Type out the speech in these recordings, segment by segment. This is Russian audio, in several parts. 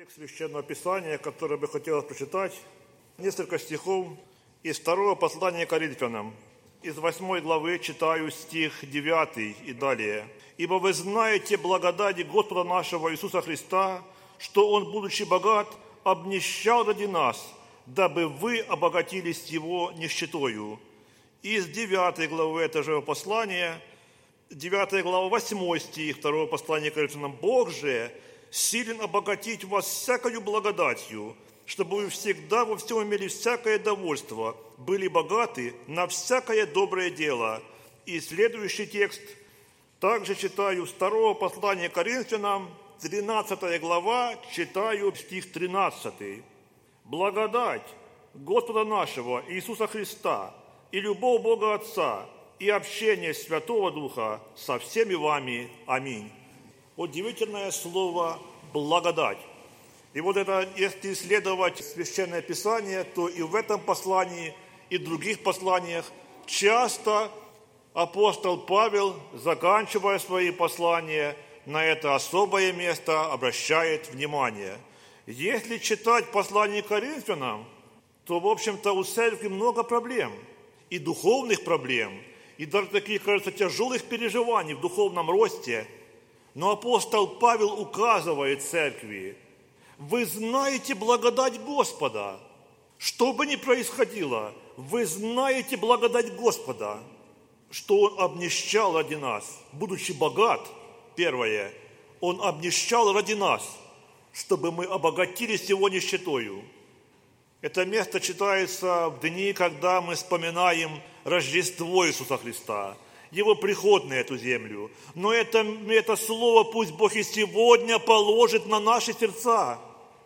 Текст Священного Писания, который бы хотелось прочитать, несколько стихов из второго послания Коринфянам. Из 8 главы читаю стих 9 и далее. «Ибо вы знаете благодать Господа нашего Иисуса Христа, что Он, будучи богат, обнищал ради нас, дабы вы обогатились Его нищетою». Из 9 главы этого же послания, 9 глава, 8 стих 2 послания Коринфянам. «Бог же силен обогатить вас всякою благодатью, чтобы вы всегда во всем имели всякое довольство, были богаты на всякое доброе дело». И следующий текст также читаю с 2 послания Коринфянам, 13 глава, читаю стих 13. «Благодать Господа нашего Иисуса Христа и любовь Бога Отца и общение Святого Духа со всеми вами. Аминь». Удивительное слово «благодать». И вот это, если исследовать Священное Писание, то и в этом послании, и в других посланиях часто апостол Павел, заканчивая свои послания, на это особое место обращает внимание. Если читать послание к Коринфянам, то, в общем-то, у церкви много проблем, и духовных проблем, и даже таких, кажется, тяжелых переживаний в духовном росте. Но апостол Павел указывает церкви: вы знаете благодать Господа. Что бы ни происходило, вы знаете благодать Господа, что Он обнищал ради нас, будучи богат. Первое, Он обнищал ради нас, чтобы мы обогатились Его нищетою. Это место читается в дни, когда мы вспоминаем Рождество Иисуса Христа, Его приход на эту землю. Но это слово пусть Бог и сегодня положит на наши сердца.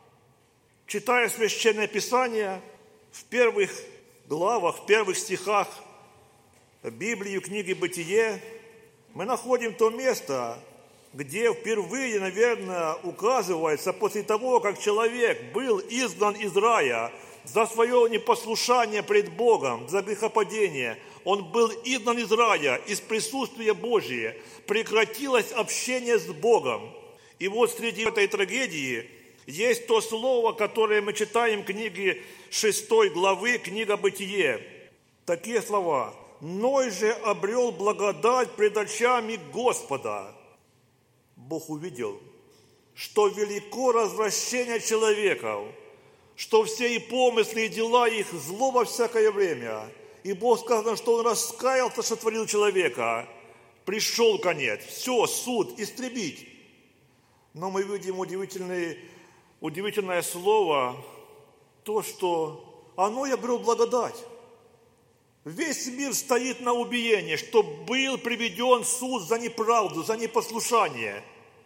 Читая Священное Писание, в первых главах, в первых стихах Библии, книги «Бытие», мы находим то место, где впервые, наверное, указывается, после того, как человек был изгнан из рая за свое непослушание пред Богом, за грехопадение, он был изгнан из рая, из присутствия Божия, прекратилось общение с Богом. И вот среди этой трагедии есть то слово, которое мы читаем в книге 6 главы, книга «Бытие». Такие слова: «Ной же обрел благодать пред очами Господа». Бог увидел, что велико развращение человеков, что все и помыслы, и дела их зло во всякое время. И Бог сказано, что Он раскаялся, что творил человека. Пришел конец. Все, суд, истребить. Но мы видим удивительное слово, то, что оно и обрел благодать. Весь мир стоит на убиении, что был приведен суд за неправду, за непослушание.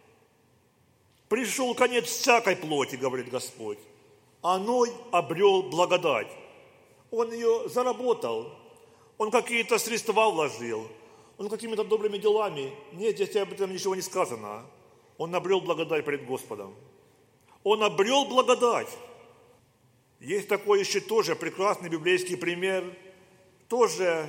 Пришел конец всякой плоти, говорит Господь. Оно обрел благодать. Он ее заработал, он какие-то средства вложил, он какими-то добрыми делами. Нет, здесь об этом ничего не сказано. Он обрел благодать пред Господом. Он обрел благодать. Есть такой еще тоже прекрасный библейский пример. Тоже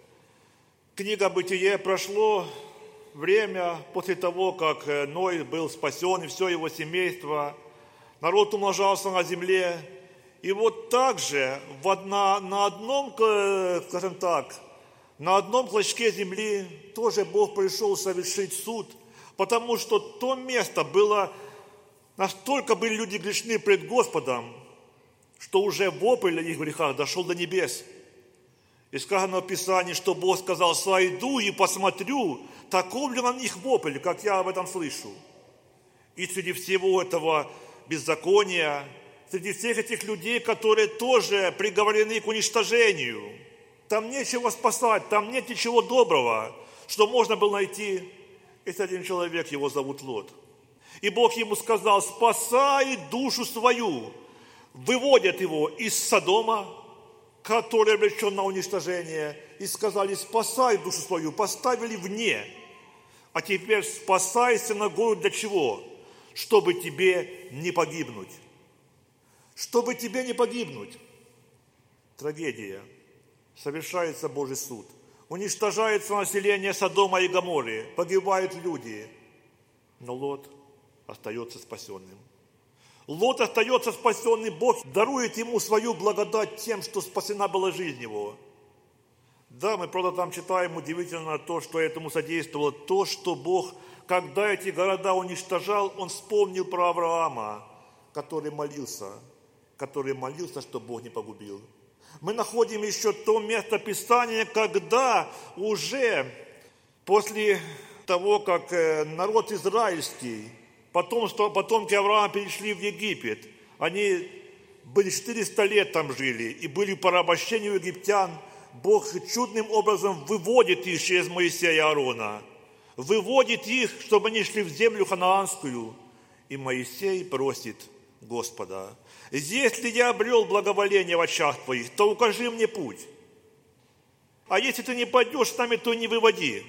книга «Бытие». Прошло время после того, как Ной был спасен, и все его семейство. Народ умножался на земле. И вот также на одном, скажем так, на одном клочке земли тоже Бог пришел совершить суд, потому что то место было, настолько были люди грешны пред Господом, что уже вопль о их грехах дошел до небес. И сказано в Писании, что Бог сказал: «Сойду и посмотрю, таков ли на них вопль, как я об этом слышу». И среди всего этого беззакония, среди всех этих людей, которые тоже приговорены к уничтожению, там нечего спасать, там нет ничего доброго, что можно было найти. Есть один человек, его зовут Лот. И Бог ему сказал: «Спасай душу свою». Выводят его из Содома, который обречен на уничтожение, и сказали: «Спасай душу свою», поставили вне. А теперь спасайся на гору для чего? Чтобы тебе не погибнуть. Чтобы тебе не погибнуть. Трагедия. Совершается Божий суд. Уничтожается население Содома и Гоморры. Погибают люди. Но Лот остается спасенным. Лот остается спасенный, Бог дарует ему свою благодать тем, что спасена была жизнь его. Да, мы, правда, там читаем удивительно то, что этому содействовало, то, что Бог, когда эти города уничтожал, Он вспомнил про Авраама, который молился, что Бог не погубил. Мы находим еще то место Писания, когда уже после того, как народ израильский, потомки Авраама перешли в Египет, они были 400 лет там жили и были в порабощении у египтян, Бог чудным образом выводит их через Моисея и Аарона, выводит их, чтобы они шли в землю ханаанскую, и Моисей просит Господа: если я обрел благоволение в очах Твоих, то укажи мне путь. А если Ты не пойдешь с нами, то не выводи.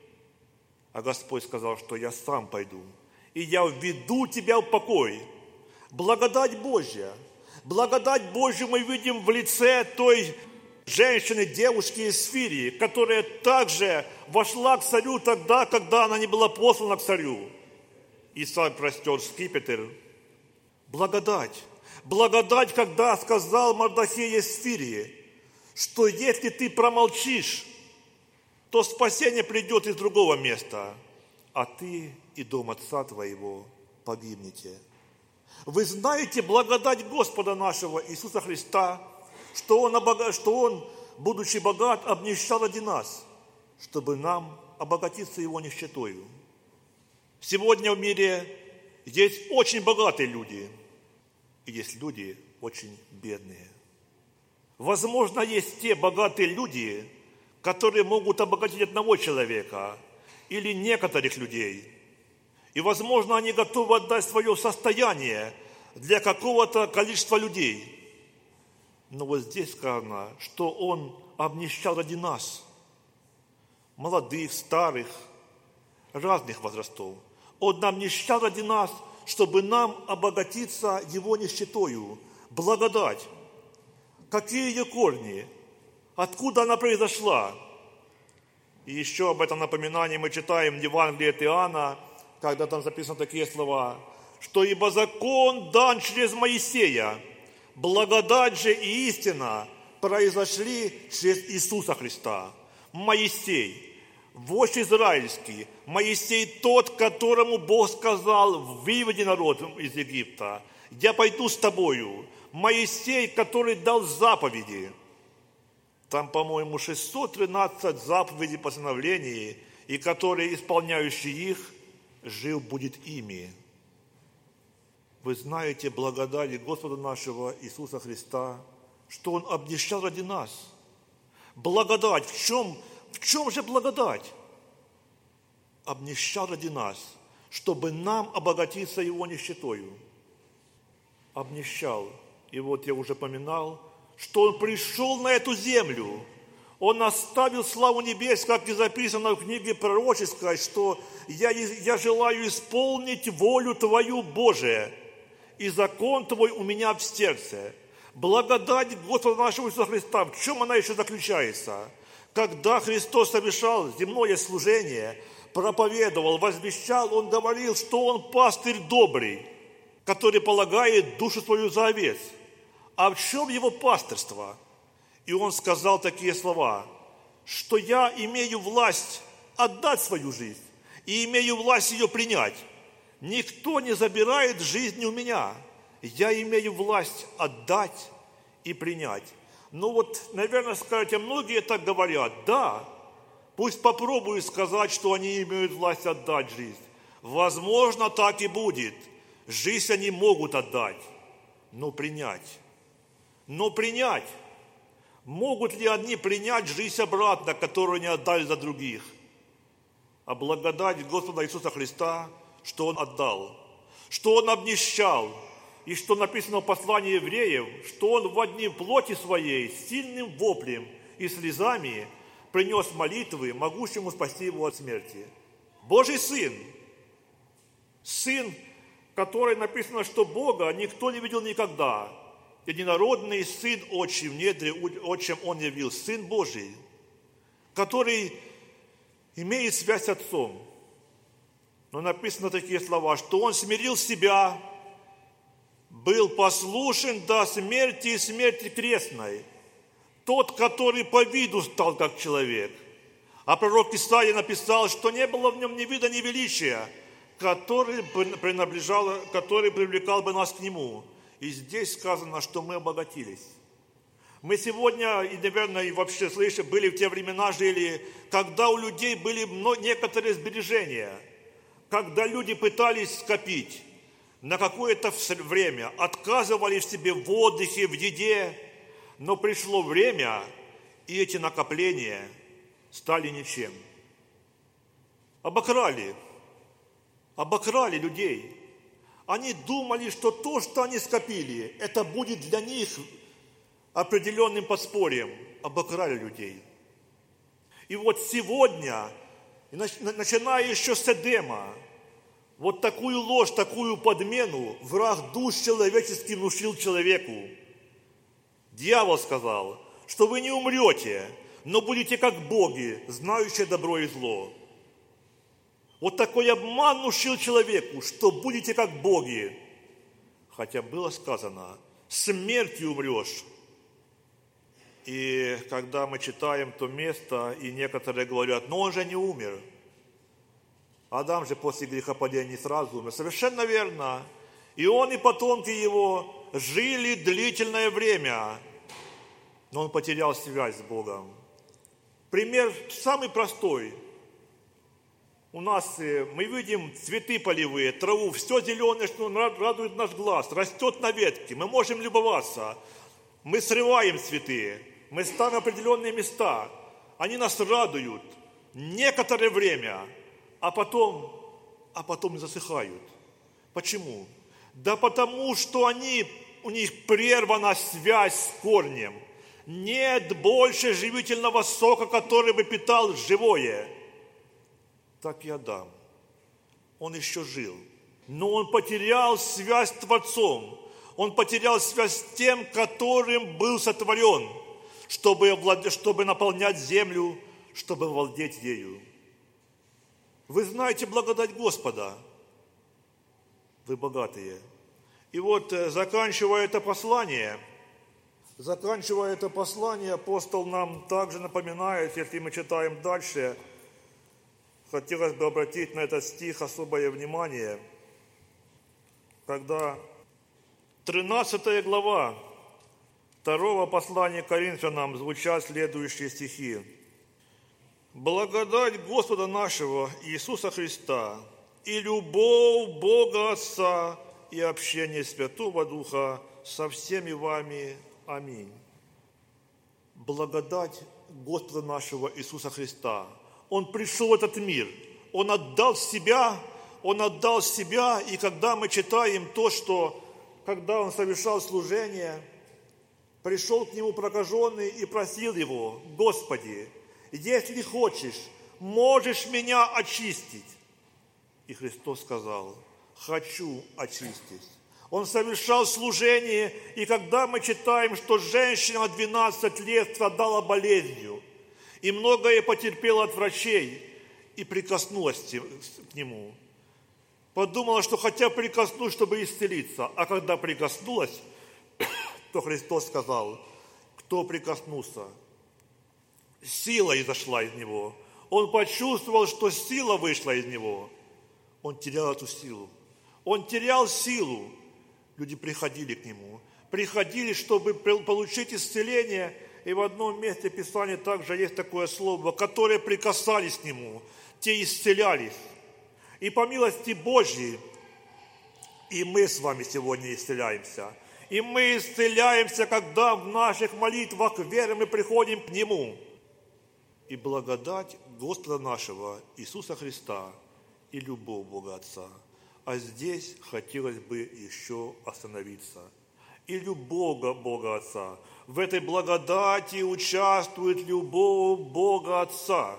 А Господь сказал, что я сам пойду, и я введу тебя в покой. Благодать Божья. Благодать Божью мы видим в лице той женщины, девушки из Сфирии, которая также вошла к царю тогда, когда она не была послана к царю. И царь простер скипетр. Благодать. Благодать, когда сказал Мардохей Эсфирии, что если ты промолчишь, то спасение придет из другого места, а ты и дом отца твоего погибнете. Вы знаете благодать Господа нашего Иисуса Христа, что Он, будучи богат, обнищал ради нас, чтобы нам обогатиться Его нищетою. Сегодня в мире есть очень богатые люди, и есть люди очень бедные. Возможно, есть те богатые люди, которые могут обогатить одного человека или некоторых людей. И, возможно, они готовы отдать свое состояние для какого-то количества людей. Но вот здесь сказано, что Он обнищал ради нас, молодых, старых, разных возрастов. Он обнищал ради нас, чтобы нам обогатиться Его нищетою. Благодать. Какие ее корни? Откуда она произошла? И еще об этом напоминании мы читаем в Евангелии от Иоанна, когда там записаны такие слова, что «Ибо закон дан через Моисея, благодать же и истина произошли через Иисуса Христа». Моисей, вождь израильский, Моисей тот, которому Бог сказал: «Выведи народ из Египта, я пойду с тобою». Моисей, который дал заповеди. Там, по-моему, 613 заповедей, постановлений, и который, исполняющий их, жил будет ими. Вы знаете благодать Господа нашего Иисуса Христа, что Он обнищал ради нас. Благодать. В чем же благодать? Обнищал ради нас, чтобы нам обогатиться Его нищетою. Обнищал. И вот я уже поминал, что Он пришел на эту землю. Он оставил славу небес, как и записано в книге пророческой, что я желаю исполнить волю Твою, Божия, и закон Твой у меня в сердце. Благодать Господа нашего Иисуса Христа, в чем она еще заключается? Когда Христос совершал земное служение, проповедовал, возвещал, Он говорил, что Он пастырь добрый, который полагает душу свою за овец. А в чем Его пастырство? И Он сказал такие слова, что я имею власть отдать свою жизнь и имею власть ее принять. Никто не забирает жизнь у меня. Я имею власть отдать и принять. Ну вот, наверное, скажете, многие так говорят. Да, пусть попробуют сказать, что они имеют власть отдать жизнь. Возможно, так и будет. Жизнь они могут отдать, но принять. Могут ли они принять жизнь обратно, которую они отдали за других? А благодать Господа Иисуса Христа, что Он отдал, что Он обнищал, и что написано в послании евреев, что Он во дни плоти своей сильным воплем и слезами принес молитвы, могущему спасти его от смерти. Божий Сын, Сын, который написано, что Бога никто не видел никогда, единородный Сын Отчий, в недре Отчим Он явил, Сын Божий, который имеет связь с Отцом. Но написано такие слова, что Он смирил себя, был послушен до смерти и смерти крестной. Тот, который по виду стал как человек. А пророк Исаия написал, что не было в нем ни вида, ни величия, который привлекал бы нас к нему. И здесь сказано, что мы обогатились. Мы сегодня, и, наверное, и вообще слышали, были в те времена, жили, когда у людей были некоторые сбережения, когда люди пытались скопить на какое-то время, отказывали в себе в отдыхе, в еде, но пришло время, и эти накопления стали ничем. Обокрали людей. Они думали, что то, что они скопили, это будет для них определенным подспорьем. Обокрали людей. И вот сегодня, начиная еще с Эдема, вот такую ложь, такую подмену враг душ человеческих внушил человеку. Дьявол сказал, что вы не умрете, но будете как боги, знающие добро и зло. Вот такой обман внушил человеку, что будете как боги. Хотя было сказано, смертью умрешь. И когда мы читаем то место, и некоторые говорят, но он же не умер. Адам же после грехопадения не сразу умер. Совершенно верно. И он, и потомки его жили длительное время, но он потерял связь с Богом. Пример самый простой. У нас мы видим цветы полевые, траву, все зеленое, что радует наш глаз, растет на ветке, мы можем любоваться. Мы срываем цветы, мы ставим определенные места, они нас радуют некоторое время, а потом засыхают. Почему? Да потому, что у них прервана связь с корнем. Нет больше живительного сока, который бы питал живое. Так и Адам. Он еще жил, но он потерял связь с Творцом. Он потерял связь с тем, которым был сотворен, чтобы наполнять землю, чтобы владеть ею. Вы знаете благодать Господа. Вы богатые. И вот, заканчивая это послание, апостол нам также напоминает, если мы читаем дальше, хотелось бы обратить на этот стих особое внимание, когда 13 глава 2 послания к Коринфянам звучат следующие стихи. «Благодать Господа нашего Иисуса Христа и любовь Бога Отца и общение Святого Духа со всеми вами. Аминь». Благодать Господа нашего Иисуса Христа. Он пришел в этот мир, Он отдал себя, и когда мы читаем то, что когда Он совершал служение, пришел к Нему прокаженный и просил Его, «Господи, если хочешь, можешь меня очистить». И Христос сказал, «Хочу очистить». Он совершал служение, и когда мы читаем, что женщина 12 лет страдала болезнью, и многое потерпела от врачей, и прикоснулась к Нему. Подумала, что хотя прикоснусь, чтобы исцелиться. А когда прикоснулась, то Христос сказал, кто прикоснулся? Сила изошла из Него. Он почувствовал, что сила вышла из Него. Он терял эту силу. Он терял силу. Люди приходили к Нему. Приходили, чтобы получить исцеление. И в одном месте Писания также есть такое слово, которые прикасались к Нему, те исцелялись. И по милости Божьей, и мы с вами сегодня исцеляемся. И мы исцеляемся, когда в наших молитвах веры мы приходим к Нему. И благодать Господа нашего Иисуса Христа и любовь Бога Отца. А здесь хотелось бы еще остановиться. И любовь Бога Отца. В этой благодати участвует любовь Бога Отца.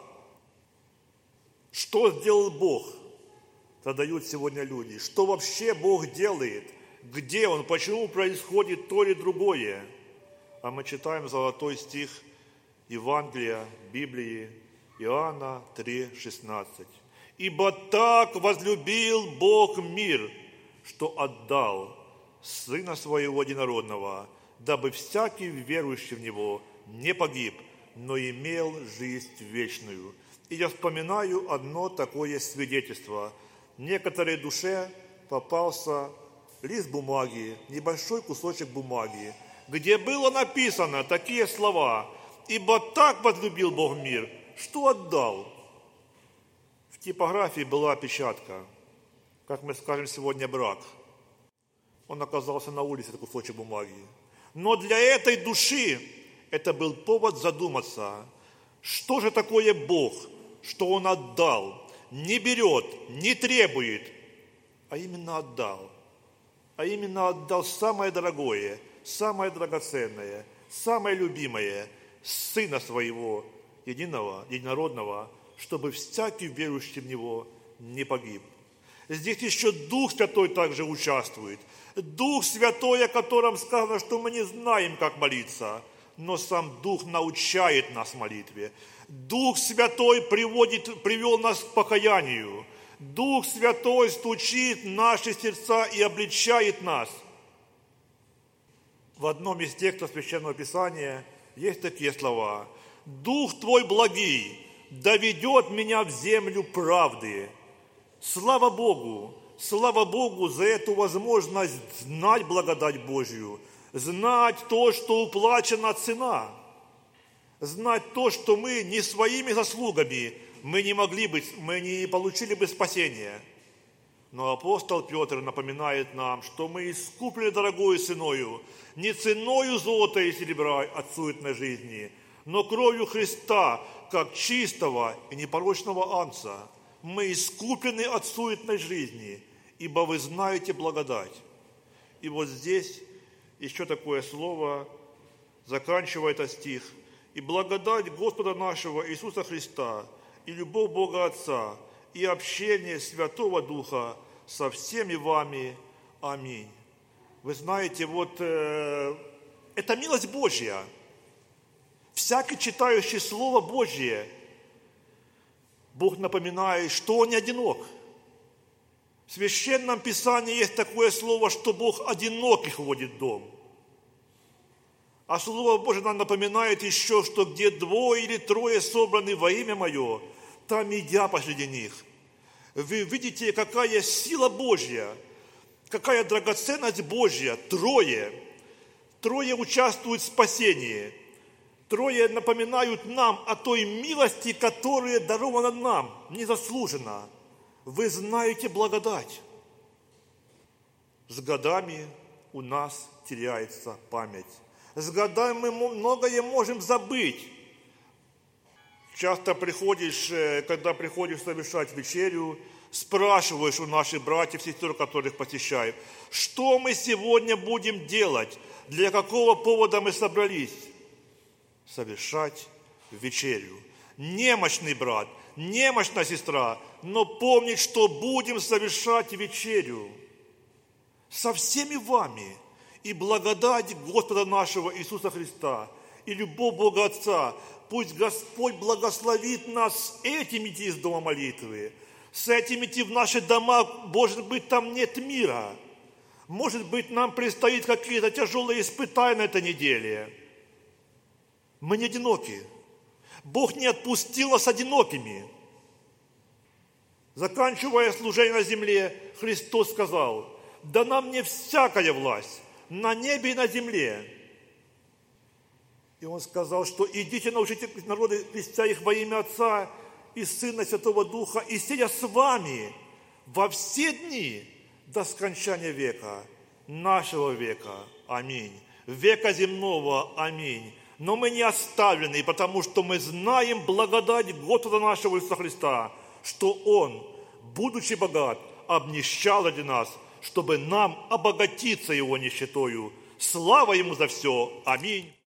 Что сделал Бог? Задают сегодня люди. Что вообще Бог делает? Где Он? Почему происходит то или другое? А мы читаем золотой стих Евангелия, Библии, Иоанна 3,16. «Ибо так возлюбил Бог мир, что отдал Сына Своего Единородного, дабы всякий верующий в Него не погиб, но имел жизнь вечную. И я вспоминаю одно такое свидетельство. Некоторой душе попался лист бумаги, небольшой кусочек бумаги, где было написано такие слова: «Ибо так возлюбил Бог мир, что отдал». В типографии была опечатка, как мы скажем сегодня, брак. Он оказался на улице, этот кусочек бумаги. Но для этой души это был повод задуматься, что же такое Бог, что Он отдал, не берет, не требует, а именно отдал. А именно отдал самое дорогое, самое драгоценное, самое любимое, Сына Своего единого, единородного, чтобы всякий верующий в Него не погиб. Здесь еще Дух Святой также участвует. Дух Святой, о котором сказано, что мы не знаем, как молиться, но сам Дух научает нас молитве. Дух Святой привел нас к покаянию. Дух Святой стучит в наши сердца и обличает нас. В одном из текстов Священного Писания есть такие слова: «Дух Твой благий доведет меня в землю правды». Слава Богу за эту возможность знать благодать Божью, знать то, что уплачена цена, знать то, что мы не своими заслугами мы не получили бы спасения. Но апостол Петр напоминает нам, что мы искуплены дорогою ценою, не ценою золота и серебра от суетной жизни, но кровью Христа, как чистого и непорочного агнца. Мы искуплены от суетной жизни, ибо вы знаете благодать. И вот здесь еще такое слово, заканчивая этот стих: «И благодать Господа нашего Иисуса Христа, и любовь Бога Отца, и общение Святого Духа со всеми вами. Аминь». Вы знаете, это милость Божья. Всякий читающий Слово Божье, Бог напоминает, что Он не одинок. В Священном Писании есть такое слово, что Бог одиноких вводит в дом. А Слово Божье нам напоминает еще, что где двое или трое собраны во имя Мое, там и я посреди них. Вы видите, какая сила Божья, какая драгоценность Божья. Трое участвуют в спасении. Трое напоминают нам о той милости, которая дарована нам незаслуженно. Вы знаете благодать. С годами у нас теряется память. С годами мы многое можем забыть. Часто когда приходишь совершать вечерю, спрашиваешь у наших братьев и сестер, которых посещаем, что мы сегодня будем делать, для какого повода мы собрались? Совершать вечерю. Немощный брат, немощная сестра, но помнить, что будем совершать вечерю со всеми вами. И благодать Господа нашего Иисуса Христа, и любовь Бога Отца, пусть Господь благословит нас с этим идти из дома молитвы, с этим идти в наши дома. Может быть, там нет мира. Может быть, нам предстоит какие-то тяжелые испытания на этой неделе. Мы не одиноки. Бог не отпустил нас одинокими. Заканчивая служение на земле, Христос сказал: «Дана мне всякая власть на небе и на земле». И Он сказал, что идите, научите народы, крестя их во имя Отца и Сына и Святого Духа, и сидя с вами во все дни до скончания века, нашего века. Аминь. Века земного. Аминь. Но мы не оставлены, потому что мы знаем благодать Господа нашего Иисуса Христа, что Он, будучи богат, обнищал ради нас, чтобы нам обогатиться Его нищетою. Слава Ему за все. Аминь.